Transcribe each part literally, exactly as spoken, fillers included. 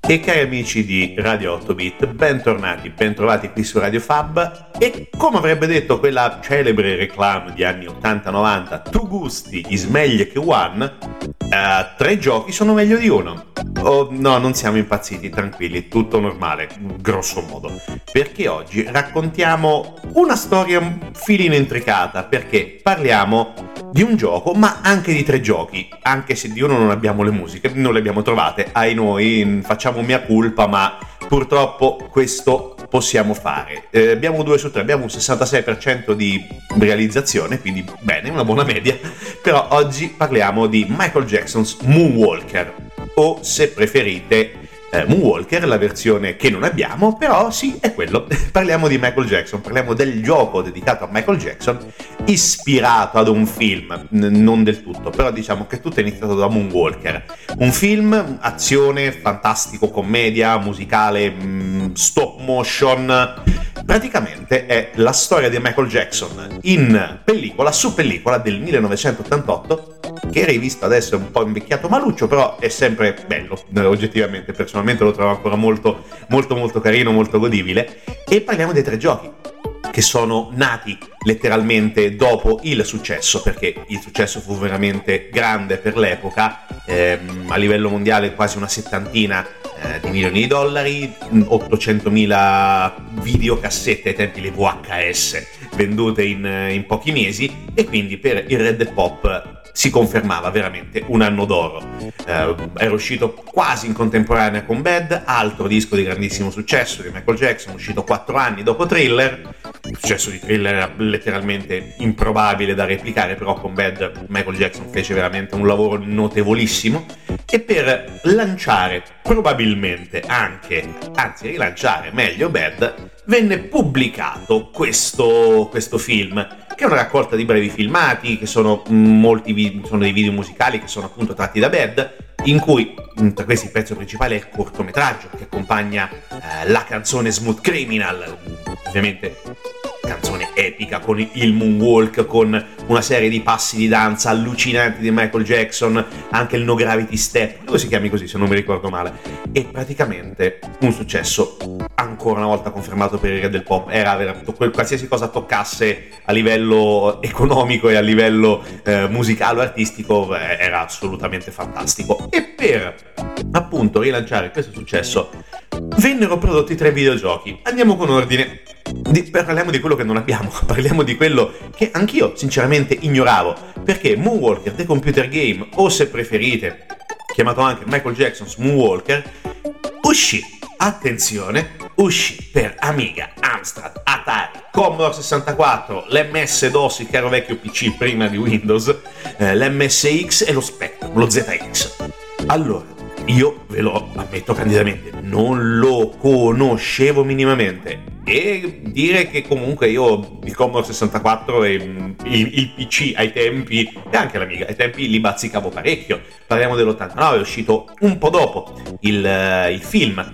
E cari amici di Radio otto bit, bentornati, bentrovati qui su Radio Fab. E come avrebbe detto quella celebre reclame di anni ottanta novanta, tu gusti is meglio che one, eh, tre giochi sono meglio di uno. Oh, no, non siamo impazziti, tranquilli, tutto normale, grosso modo. Perché oggi raccontiamo una storia un filino intricata, perché parliamo di un gioco, ma anche di tre giochi, anche se di uno non abbiamo le musiche, non le abbiamo trovate, ai noi, facciamo mia colpa, ma purtroppo questo possiamo fare. Eh, abbiamo due su tre, abbiamo un sessantasei per cento di realizzazione, quindi bene, una buona media, però oggi parliamo di Michael Jackson's Moonwalker, o se preferite eh, Moonwalker, la versione che non abbiamo, però sì, è quello. Parliamo di Michael Jackson, parliamo del gioco dedicato a Michael Jackson, ispirato ad un film, n- non del tutto, però diciamo che tutto è iniziato da Moonwalker, un film, azione, fantastico, commedia, musicale, mh, stop motion. Praticamente è la storia di Michael Jackson in pellicola, su pellicola del millenovecentottantotto, che rivisto adesso è un po' invecchiato maluccio, però è sempre bello, oggettivamente, personalmente lo trovo ancora molto molto molto carino, molto godibile. E parliamo dei tre giochi che sono nati letteralmente dopo il successo, perché il successo fu veramente grande per l'epoca, ehm, a livello mondiale quasi una settantina eh, di milioni di dollari, ottocentomila videocassette, ai tempi le V H S, vendute in, in pochi mesi, e quindi per il Red Pop si confermava veramente un anno d'oro. Eh, era uscito quasi in contemporanea con Bad, altro disco di grandissimo successo di Michael Jackson, uscito quattro anni dopo Thriller. Il successo di Thriller era letteralmente improbabile da replicare, però con Bad Michael Jackson fece veramente un lavoro notevolissimo. E per lanciare probabilmente anche, anzi rilanciare meglio Bad, venne pubblicato questo, questo film, che è una raccolta di brevi filmati, che sono molti video, sono dei video musicali che sono appunto tratti da Bad, in cui tra questi il pezzo principale è il cortometraggio che accompagna eh, la canzone Smooth Criminal, ovviamente canzone epica con il moonwalk, con una serie di passi di danza allucinanti di Michael Jackson, anche il No Gravity Step, dove si chiami così se non mi ricordo male, e praticamente un successo ancora una volta confermato per il re del pop. Era veramente qualsiasi cosa toccasse a livello economico e a livello eh, musicale o artistico eh, era assolutamente fantastico. E per appunto rilanciare questo successo vennero prodotti tre videogiochi. Andiamo con ordine. Di, parliamo di quello che non abbiamo, parliamo di quello che anch'io sinceramente ignoravo, perché Moonwalker The Computer Game, o se preferite chiamato anche Michael Jackson's Moonwalker, uscì, attenzione, uscì per Amiga, Amstrad, Atari, Commodore sessantaquattro, l'M S DOS, il caro vecchio P C prima di Windows, eh, l'M S X e lo Spectrum, lo Z X. Allora, io ve lo ammetto candidamente, non lo conoscevo minimamente, e dire che comunque io il Commodore sessantaquattro e il, il P C ai tempi, e anche l'Amiga ai tempi, li bazzicavo parecchio. Parliamo dell'ottantanove, è uscito un po' dopo il, il film,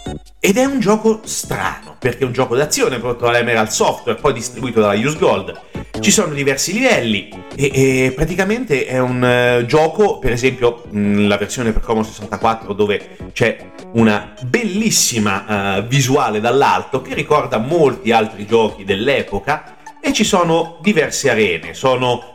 ed è un gioco strano perché è un gioco d'azione prodotto dall'Emerald Software, poi distribuito dalla Use Gold. Ci sono diversi livelli e, e praticamente è un uh, gioco, per esempio mh, la versione per Commodore sessantaquattro, dove c'è una bellissima uh, visuale dall'alto che ricorda molti altri giochi dell'epoca, e ci sono diverse arene, sono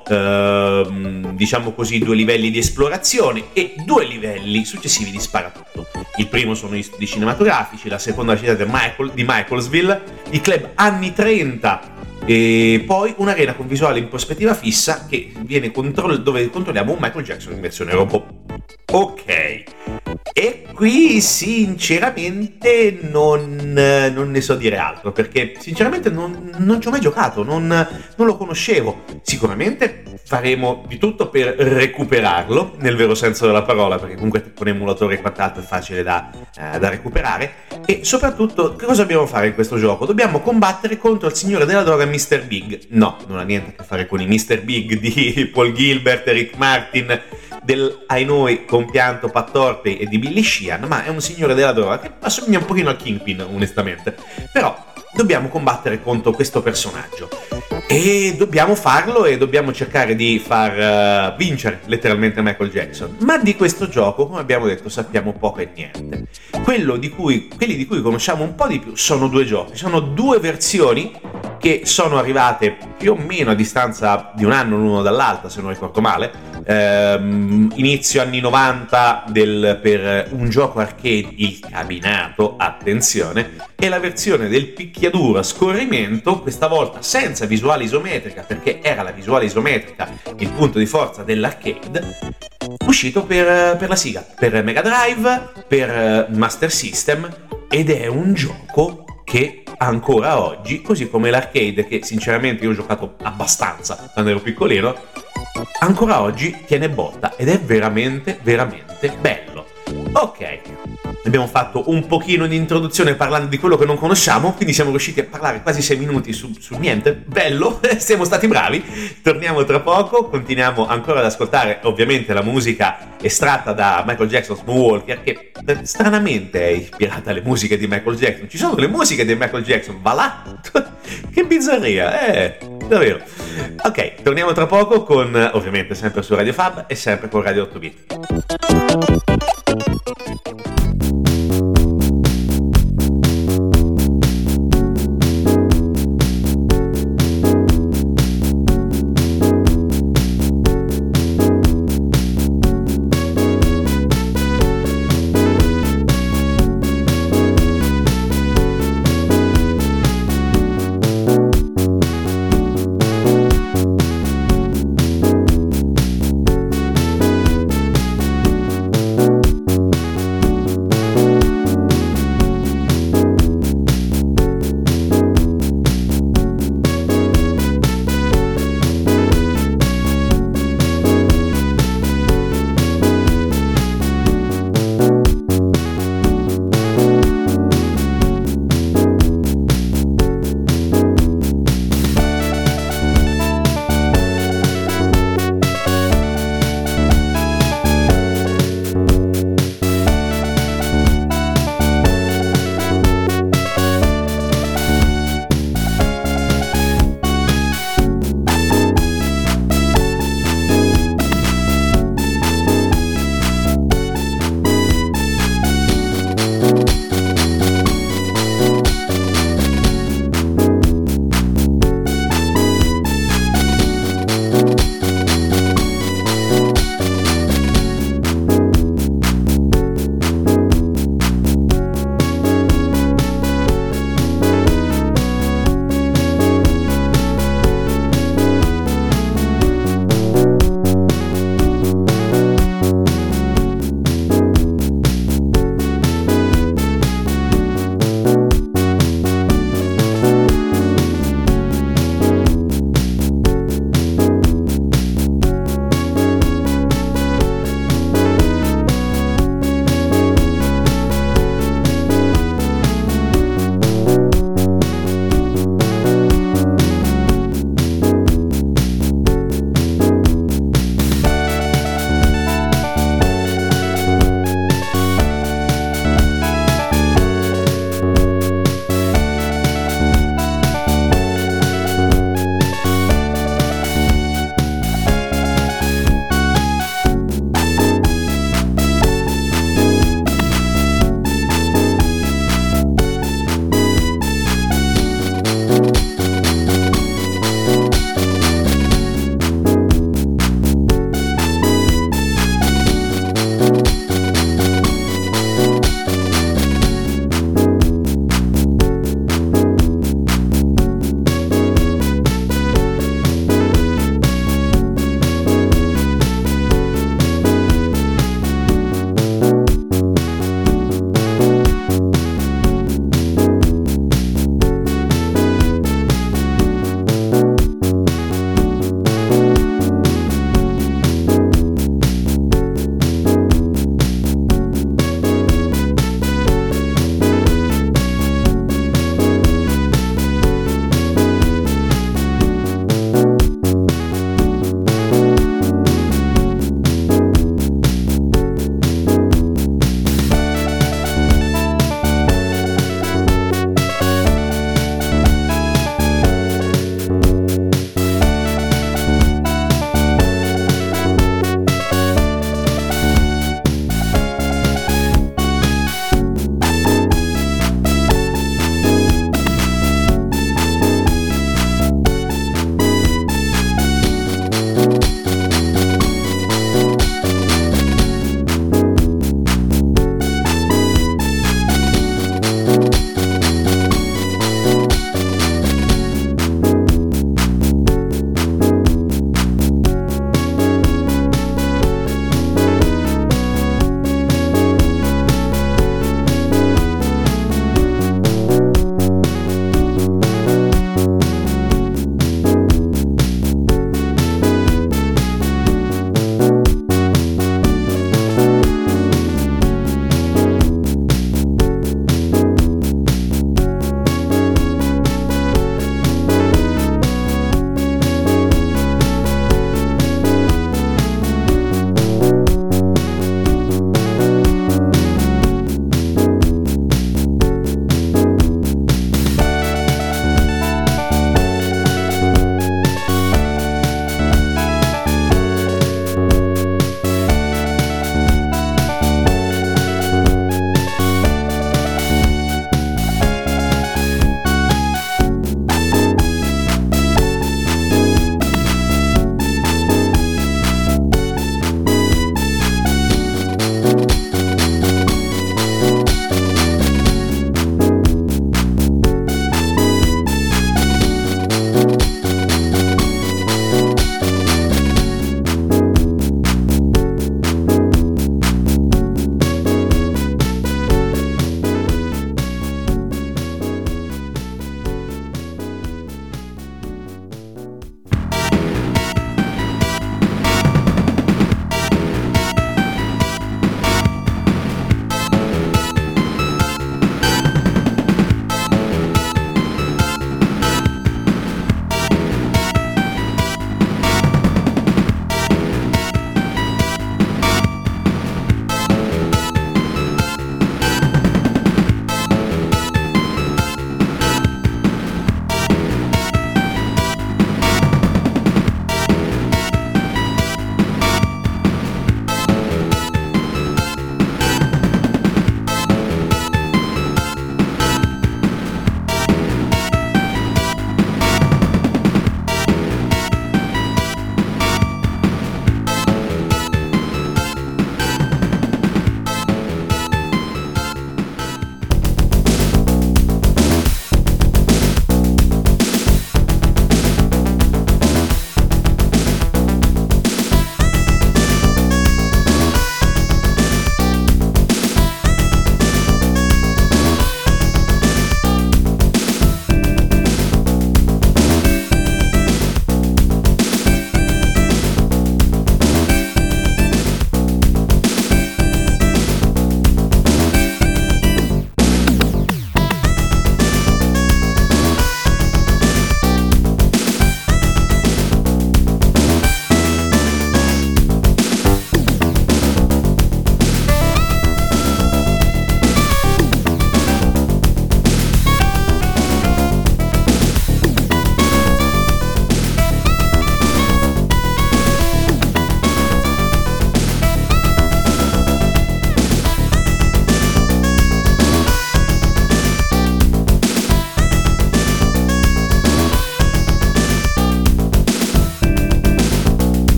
uh, diciamo così due livelli di esplorazione e due livelli successivi di sparatutto. Il primo sono gli studi cinematografici, la seconda città di, Michael, di Michaelsville, il club anni trenta, e poi un'arena con visuale in prospettiva fissa che viene controll- dove controlliamo un Michael Jackson in versione robot. Ok, e qui sinceramente non, non ne so dire altro, perché sinceramente non, non ci ho mai giocato, non, non lo conoscevo. Sicuramente faremo di tutto per recuperarlo nel vero senso della parola, perché comunque con emulatore e quant'altro è facile da, eh, da recuperare. E soprattutto, che cosa dobbiamo fare in questo gioco? Dobbiamo combattere contro il signore della droga mister Big. No, non ha niente a che fare con i mister Big di Paul Gilbert, Rick Martin, del ai noi compianto Pat Torpey e di Billy Sheehan, ma è un signore della droga che assomiglia un pochino al Kingpin, onestamente. Però dobbiamo combattere contro questo personaggio. e dobbiamo farlo e dobbiamo cercare di far uh, vincere letteralmente Michael Jackson. Ma di questo gioco, come abbiamo detto, sappiamo poco e niente. Quello di cui, quelli di cui conosciamo un po' di più sono due giochi, sono due versioni che sono arrivate più o meno a distanza di un anno l'uno dall'altra, se non ricordo male, ehm, inizio anni novanta del, per un gioco arcade, il cabinato, attenzione, e la versione del picchiaduro a scorrimento, questa volta senza visuale isometrica, perché era la visuale isometrica il punto di forza dell'arcade, uscito per, per la Sega, per Mega Drive, per Master System, ed è un gioco che ancora oggi, così come l'arcade, che sinceramente io ho giocato abbastanza quando ero piccolino, ancora oggi tiene botta ed è veramente veramente bello. Ok, abbiamo fatto un pochino di introduzione parlando di quello che non conosciamo, quindi siamo riusciti a parlare quasi sei minuti su, su niente. Bello, siamo stati bravi. Torniamo tra poco, continuiamo ancora ad ascoltare ovviamente la musica estratta da Michael Jackson's Moonwalker, che stranamente è ispirata alle musiche di Michael Jackson. Ci sono le musiche di Michael Jackson, va là? Che bizzarria, eh, davvero. Ok, torniamo tra poco con, ovviamente sempre su Radio Fab e sempre con Radio otto bit.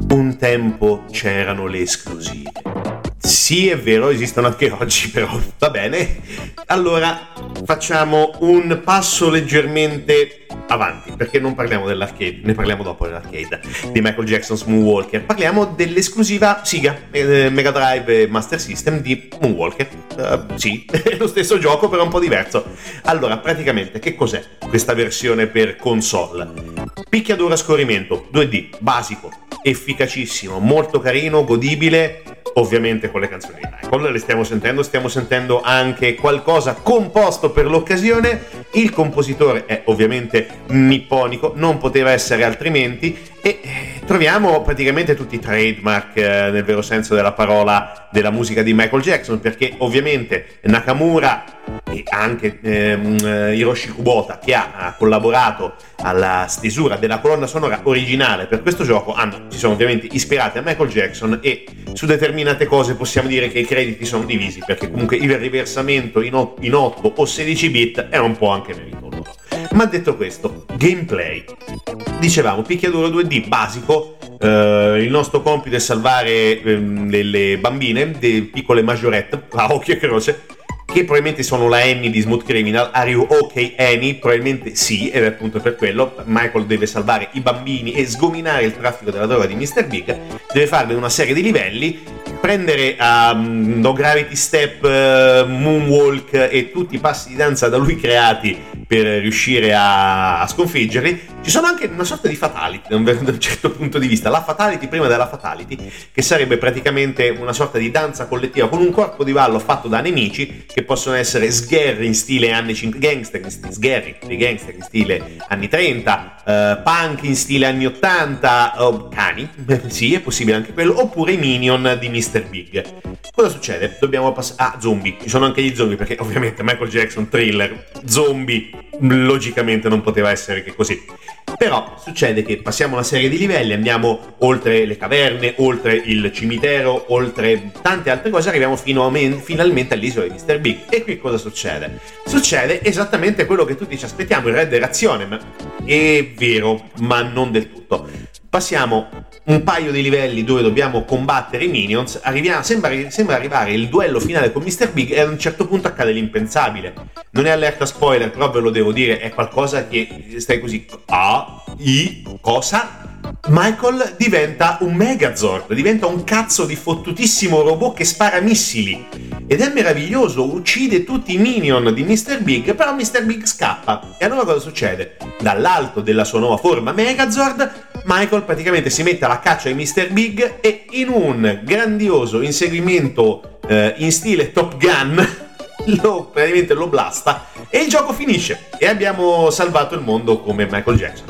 un tempo c'erano le esclusive. Sì, è vero, esistono anche oggi, però va bene. Allora facciamo un passo leggermente avanti, perché non parliamo dell'arcade, ne parliamo dopo dell'arcade, di Michael Jackson's Moonwalker. Parliamo dell'esclusiva Sega, eh, Mega Drive e Master System di Moonwalker. Uh, sì, è lo stesso gioco, però un po' diverso. Allora, praticamente, che cos'è questa versione per console? Picchiaduro a scorrimento, due D, basico, efficacissimo, molto carino, godibile, ovviamente con le canzoni di Michael, le stiamo sentendo, stiamo sentendo anche qualcosa composto per l'occasione. Il compositore è ovviamente nipponico, non poteva essere altrimenti, e troviamo praticamente tutti i trademark eh, nel vero senso della parola della musica di Michael Jackson, perché ovviamente Nakamura e anche ehm, Hiroshi Kubota, che ha, ha collaborato alla stesura della colonna sonora originale per questo gioco, hanno, si sono ovviamente ispirati a Michael Jackson, e su determinate cose possiamo dire che i crediti sono divisi, perché comunque il riversamento in, o- in otto o sedici bit è un po' anche merito loro. Ma detto questo, gameplay. Dicevamo, picchiaduro due D basico, eh, il nostro compito è salvare ehm, delle bambine, delle piccole majorette, a occhio e croce, che probabilmente sono la Annie di Smooth Criminal. Are you ok Annie? Probabilmente sì, ed è appunto per quello Michael deve salvare i bambini e sgominare il traffico della droga di mister Big. Deve farne una serie di livelli, prendere um, No Gravity Step, uh, Moonwalk e tutti i passi di danza da lui creati per riuscire a, a sconfiggerli. Ci sono anche una sorta di fatality da un, da un certo punto di vista, la fatality prima della fatality, che sarebbe praticamente una sorta di danza collettiva con un corpo di ballo fatto da nemici, che possono essere sgherri in stile anni cinquanta, gangster in stile, sgherri, dei gangster in stile anni trenta, uh, punk in stile anni ottanta, oh, cani, sì, è possibile anche quello, oppure i minion di mister Big. Cosa succede? Dobbiamo passare... Ah, zombie, ci sono anche gli zombie, perché ovviamente Michael Jackson, thriller, zombie, logicamente non poteva essere che così. Però succede che passiamo una serie di livelli, andiamo oltre le caverne, oltre il cimitero, oltre tante altre cose, arriviamo fino a men- finalmente all'isola di mister Big. E qui cosa succede? Succede esattamente quello che tutti ci aspettiamo, il Red Dead Redemption. È vero, ma non del tutto. Passiamo un paio di livelli dove dobbiamo combattere i minions, arriviamo, sembra, sembra arrivare il duello finale con mister Big, e ad un certo punto accade l'impensabile. Non è allerta spoiler, però ve lo devo dire, è qualcosa che stai così... Ah, i, cosa? Michael diventa un Megazord, diventa un cazzo di fottutissimo robot che spara missili, ed è meraviglioso, uccide tutti i minion di mister Big, però mister Big scappa. E allora cosa succede? Dall'alto della sua nuova forma Megazord, Michael praticamente si mette alla caccia di mister Big, e in un grandioso inseguimento eh, in stile Top Gun lo, praticamente lo blasta, e il gioco finisce, e abbiamo salvato il mondo come Michael Jackson.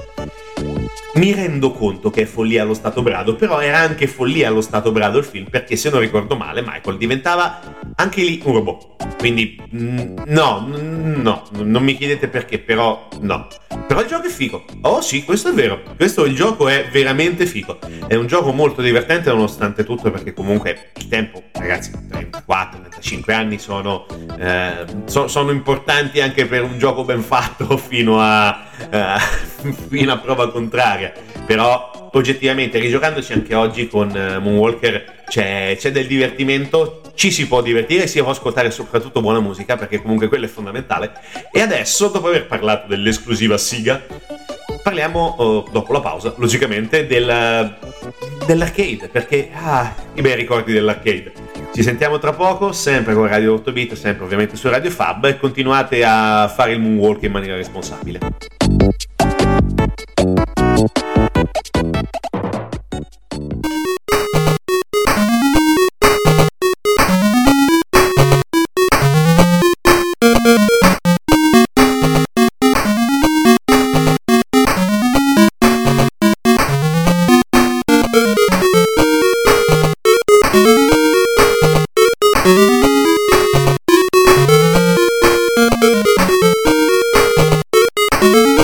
Mi rendo conto che è follia allo stato brado, però era anche follia allo stato brado il film, perché se non ricordo male Michael diventava anche lì un robot. Quindi mm, no, no, non mi chiedete perché, però no. Però il gioco è figo. Oh sì, questo è vero. Questo il gioco è veramente figo. È un gioco molto divertente nonostante tutto, perché comunque il tempo, ragazzi, trentaquattro trentacinque anni sono, eh, so, sono importanti anche per un gioco ben fatto fino a, uh, fino a prova contraria. Però oggettivamente, rigiocandoci anche oggi con uh, Moonwalker, c'è, c'è del divertimento, ci si può divertire, si può ascoltare soprattutto buona musica, perché comunque quello è fondamentale. E adesso, dopo aver parlato dell'esclusiva Sega, parliamo, oh, dopo la pausa, logicamente, del, dell'arcade, perché, ah, i bei ricordi dell'arcade. Ci sentiamo tra poco, sempre con Radio otto bit, sempre ovviamente su Radio Fab, e continuate a fare il moonwalk in maniera responsabile. Thank you.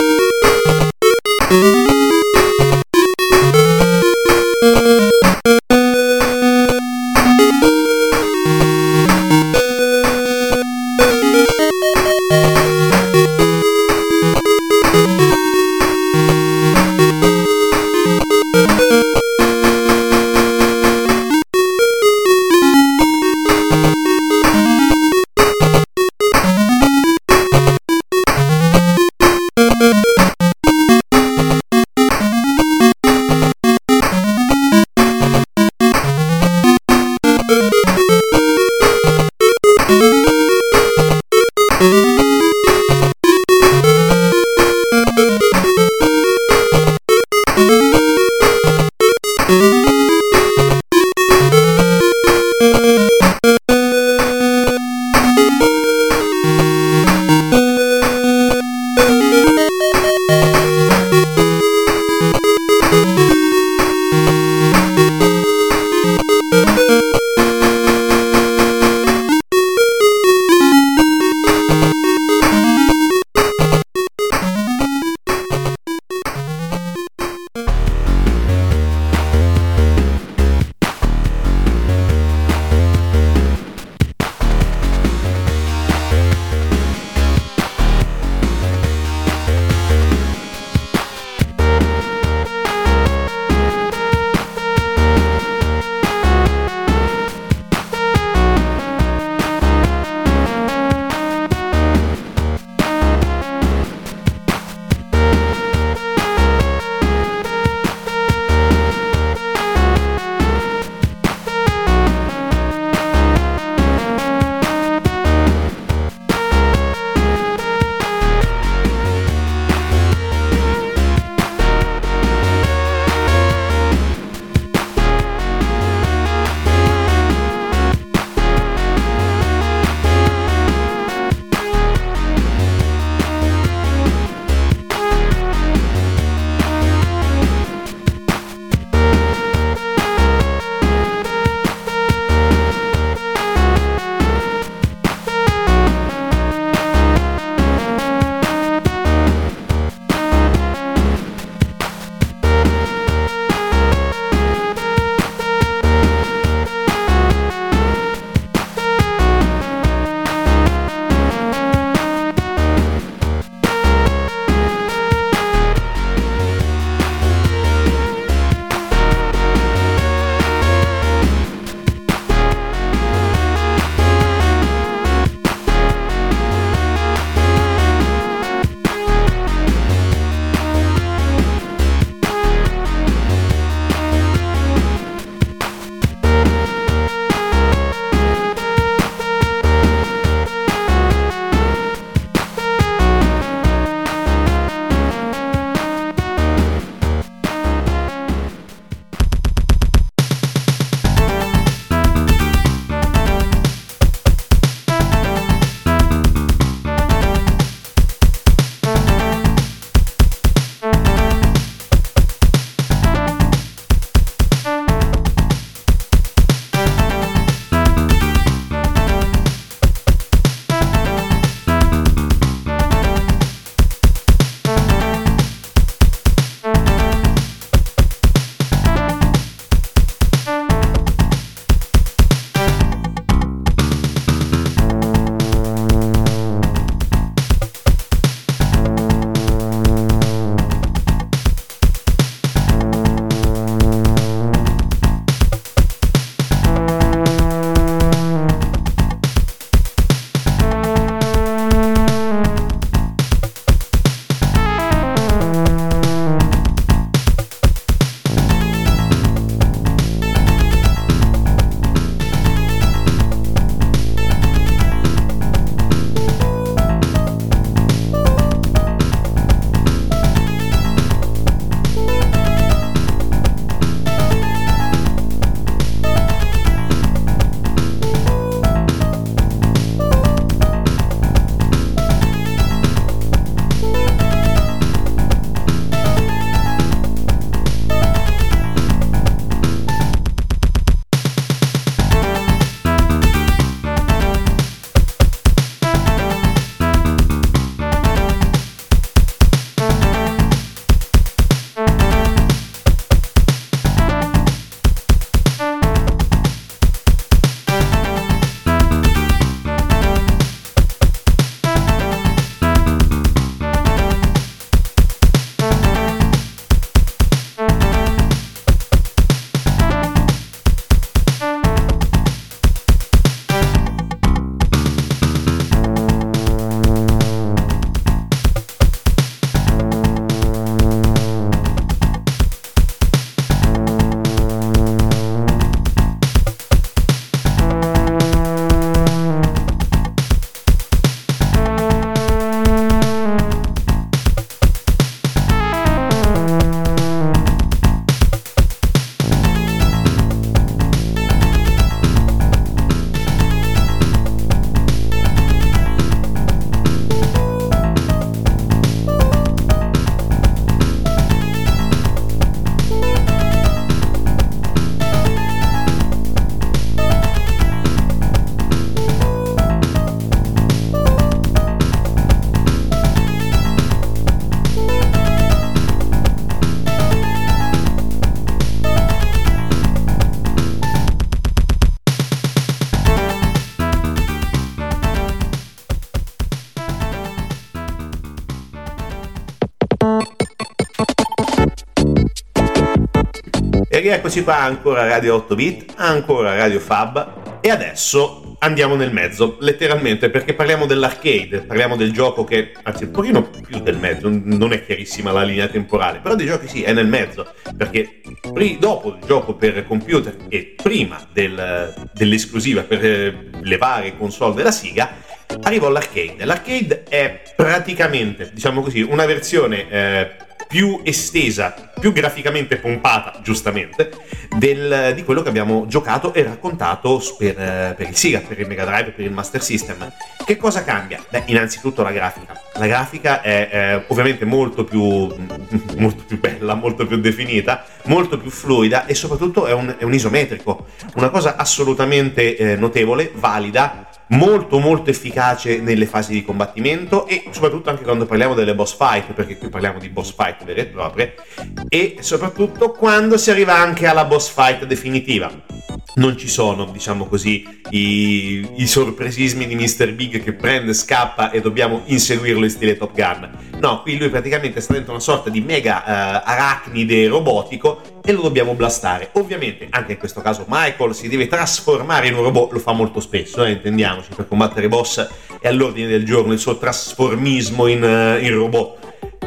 E rieccoci qua, ancora Radio otto bit, ancora Radio Fab, e adesso andiamo nel mezzo, letteralmente, perché parliamo dell'arcade, parliamo del gioco che, anzi un pochino più del mezzo, non è chiarissima la linea temporale, però dei giochi sì, è nel mezzo, perché dopo il gioco per computer e prima del, dell'esclusiva per le varie console della Sega, arrivò l'arcade. L'arcade è praticamente, diciamo così, una versione eh, più estesa, più graficamente pompata, giustamente, del, di quello che abbiamo giocato e raccontato per, per il Sega, per il Mega Drive, per il Master System. Che cosa cambia? Beh, innanzitutto la grafica. La grafica è eh, ovviamente molto più, molto più bella, molto più definita, molto più fluida e soprattutto è un, è un isometrico. Una cosa assolutamente eh, notevole, valida, molto molto efficace nelle fasi di combattimento e soprattutto anche quando parliamo delle boss fight, perché qui parliamo di boss fight vere e proprie, e soprattutto quando si arriva anche alla boss fight definitiva. Non ci sono, diciamo così, i, i sorpresismi di mister Big che prende, scappa e dobbiamo inseguirlo in stile Top Gun. No, qui lui praticamente sta dentro una sorta di mega uh, arachnide robotico e lo dobbiamo blastare. Ovviamente, anche in questo caso, Michael si deve trasformare in un robot, lo fa molto spesso, eh, intendiamoci, per combattere boss è all'ordine del giorno il suo trasformismo in, uh, in robot.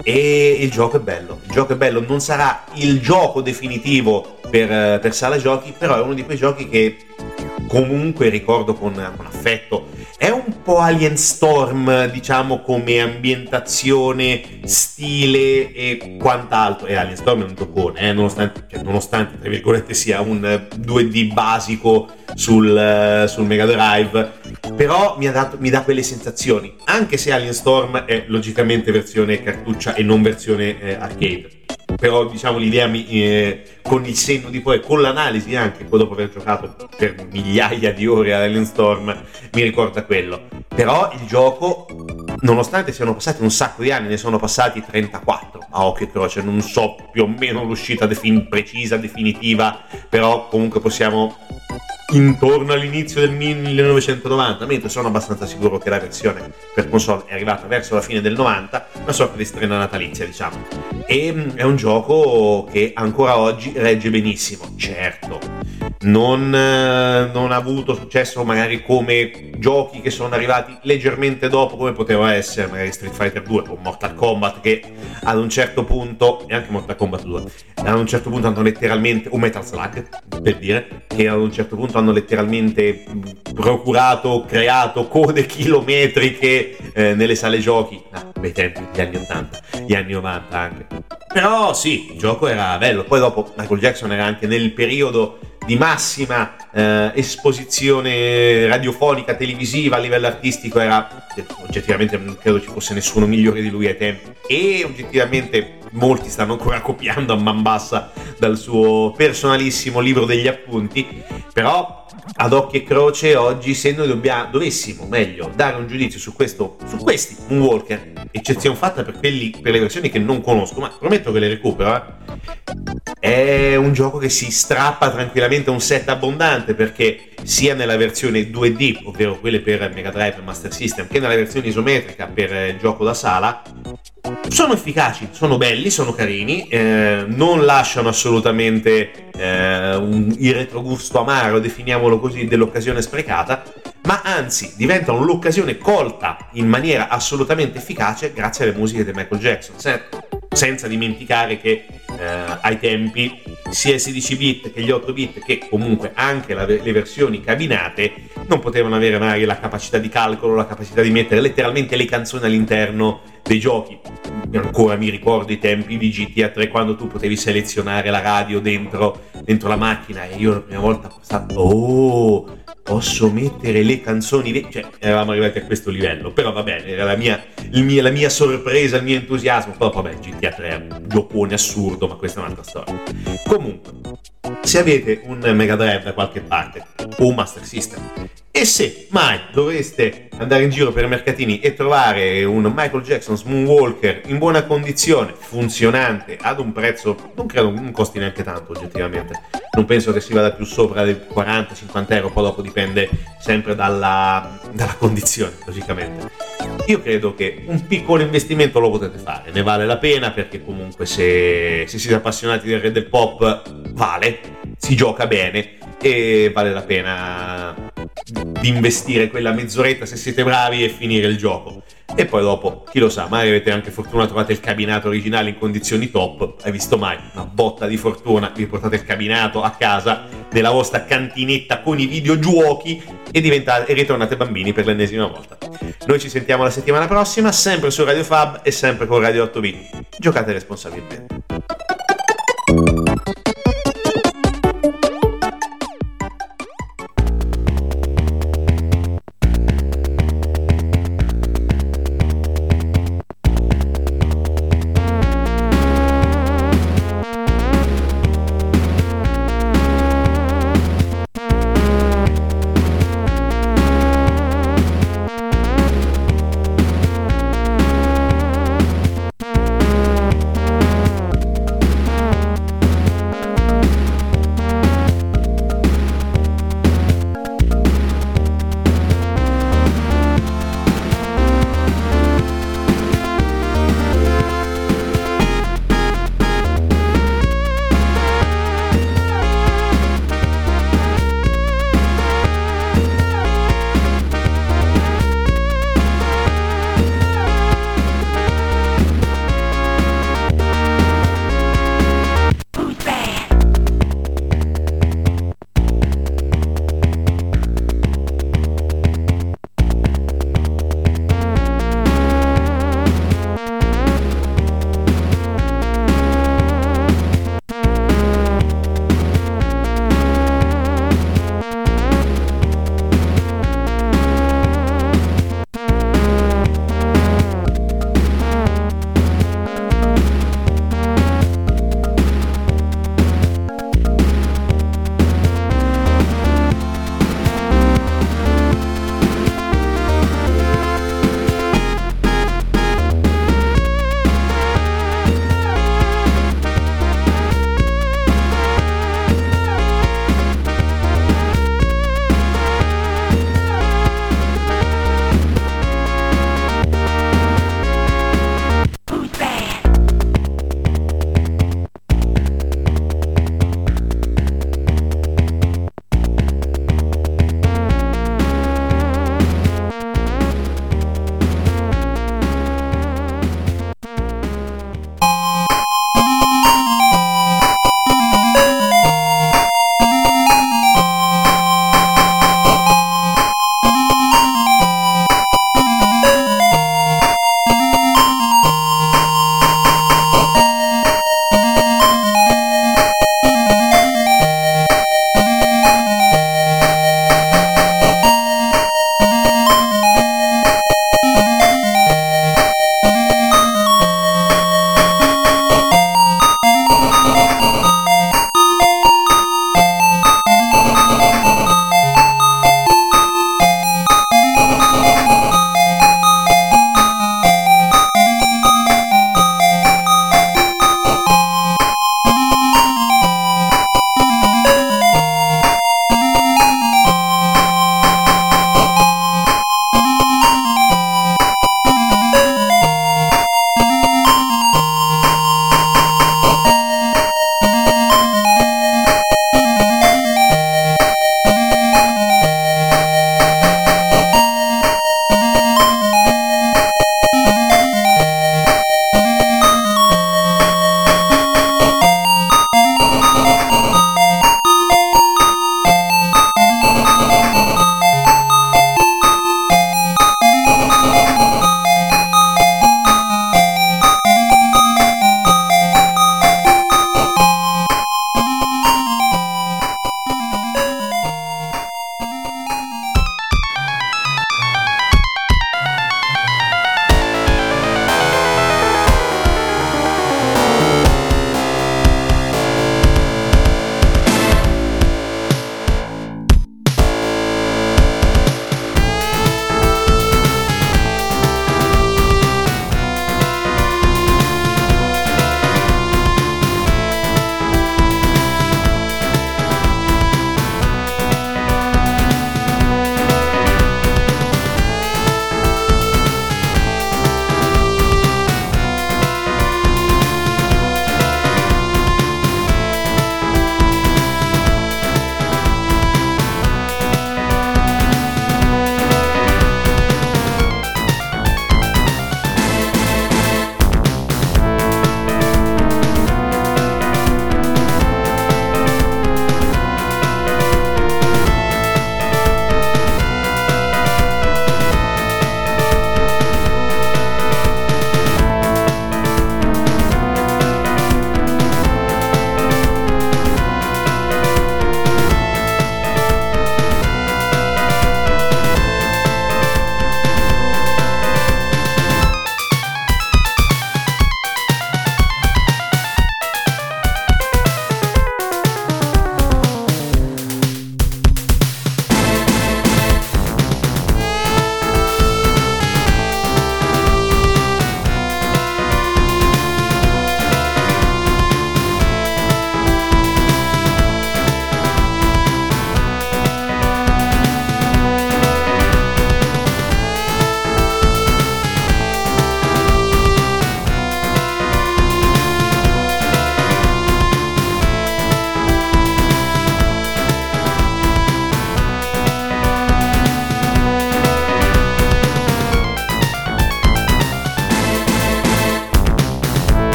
E il gioco è bello, il gioco è bello, non sarà il gioco definitivo per, per sala giochi, però è uno di quei giochi che comunque ricordo con, con affetto. È un po' Alien Storm, diciamo, come ambientazione, stile e quant'altro. E Alien Storm è un giocone, eh, nonostante, cioè, nonostante, tra virgolette, sia un due D basico sul, sul Mega Drive, però mi, ha dato, mi dà quelle sensazioni, anche se Alien Storm è logicamente versione cartuccia e non versione eh, arcade. Però diciamo l'idea mi, eh, con il senno di poi, con l'analisi anche, poi dopo aver giocato per migliaia di ore a Alien Storm, mi ricorda quello. Però il gioco, nonostante siano passati un sacco di anni, ne sono passati trentaquattro a occhio e croce, non so più o meno l'uscita defin- precisa, definitiva, però comunque possiamo intorno all'inizio del millenovecentonovanta, mentre sono abbastanza sicuro che la versione per console è arrivata verso la fine del novanta, una sorta di strena natalizia, diciamo. E è un gioco che ancora oggi regge benissimo. Certo, non, non ha avuto successo magari come giochi che sono arrivati leggermente dopo, come poteva essere magari Street Fighter due o Mortal Kombat, che ad un certo punto, e anche Mortal Kombat due, ad un certo punto hanno letteralmente, o Metal Slug per dire, che ad un certo punto hanno letteralmente procurato, creato code chilometriche eh, nelle sale giochi, ah, bei tempi, gli anni ottanta, gli anni novanta anche. Però sì, il gioco era bello. Poi dopo Michael Jackson era anche nel periodo di massima eh, esposizione radiofonica, televisiva, a livello artistico, era oggettivamente, non credo ci fosse nessuno migliore di lui ai tempi, e oggettivamente molti stanno ancora copiando a man bassa dal suo personalissimo libro degli appunti. Però ad occhio e croce oggi, se noi dobbiamo, dovessimo meglio dare un giudizio su questo, su questi Moonwalker, eccezione fatta per quelli, per le versioni che non conosco, ma prometto che le recupero, eh, è un gioco che si strappa tranquillamente a un set abbondante, perché sia nella versione due D, ovvero quelle per Mega Drive e Master System, che nella versione isometrica per il gioco da sala, sono efficaci, sono belli, sono carini, eh, non lasciano assolutamente eh, un, il retrogusto amaro, definiamolo così, dell'occasione sprecata, ma anzi diventano l'occasione colta in maniera assolutamente efficace grazie alle musiche di Michael Jackson. Se, senza dimenticare che eh, ai tempi sia i sedici bit che gli otto bit, che comunque anche la, le versioni cabinate, non potevano avere magari la capacità di calcolo, la capacità di mettere letteralmente le canzoni all'interno dei giochi. Ancora mi ricordo i tempi di G T A tre, quando tu potevi selezionare la radio dentro, dentro la macchina, e io la prima volta pensavo, oh, posso mettere le canzoni, cioè eravamo arrivati a questo livello. Però va bene, era la mia, il mia, la mia sorpresa, il mio entusiasmo. Poi vabbè, G T A tre è un giocone assurdo, ma questa è un'altra storia. Comunque, se avete un Mega Drive da qualche parte o un Master System, e se mai dovreste andare in giro per i mercatini e trovare un Michael Jackson's Moonwalker in buona condizione, funzionante, ad un prezzo, non credo, non costi neanche tanto oggettivamente, non penso che si vada più sopra dei quaranta cinquanta euro, poi dopo dipende sempre dalla, dalla condizione, logicamente. Io credo che un piccolo investimento lo potete fare, ne vale la pena, perché comunque se, se siete appassionati del re del pop vale, si gioca bene e vale la pena di investire quella mezz'oretta se siete bravi e finire il gioco. E poi dopo, chi lo sa, magari avete anche fortuna, trovate il cabinato originale in condizioni top. Hai visto mai? Una botta di fortuna, vi portate il cabinato a casa nella vostra cantinetta con i videogiochi e, diventate, e ritornate bambini per l'ennesima volta. Noi ci sentiamo la settimana prossima, sempre su Radio Fab e sempre con Radio otto bit. Giocate responsabilmente.